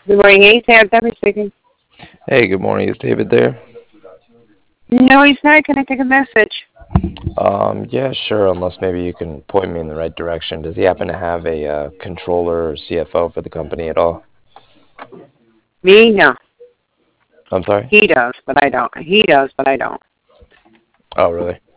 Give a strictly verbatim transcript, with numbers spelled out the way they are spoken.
Good morning, hey Sam, Debbie speaking. Hey, good morning. Is David there? No, he's not. Can I take a message? Um, yeah, sure, unless maybe you can point me in the right direction. Does he happen to have a uh, controller or C F O for the company at all? Me? No. I'm sorry? He does, but I don't. He does, but I don't. Oh, really?